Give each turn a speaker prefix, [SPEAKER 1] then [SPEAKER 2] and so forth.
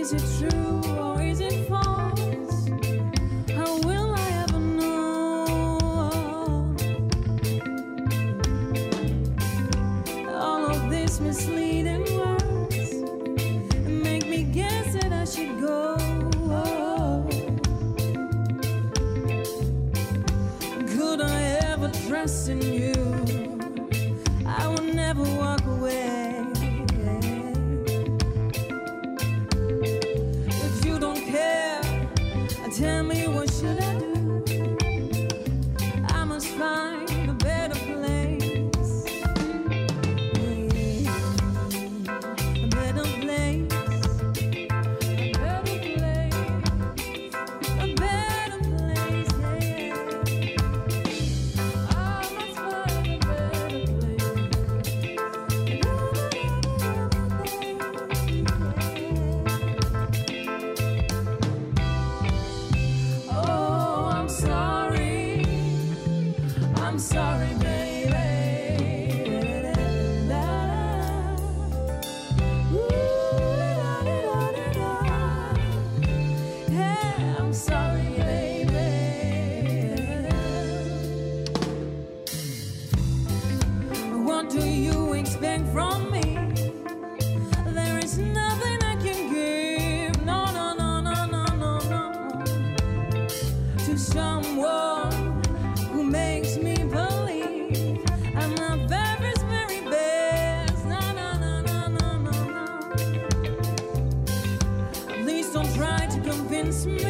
[SPEAKER 1] Is it true or is it false? How will I ever know? All of these misleading words make me guess that I should go. Could I ever trust in you? I will never walk away. Tell me, what should I do? I must find a better place. Yeah. A better place. A better place. A better place, yeah. I must find a better place. I'm sorry, baby. Yeah, I'm sorry, baby. What do you expect from me? There is nothing I can give. No, no, no, no, no, no, no. To someone who makes me believe I'm the very, very best. No, no, no, no, no, no, no. Please don't try to convince me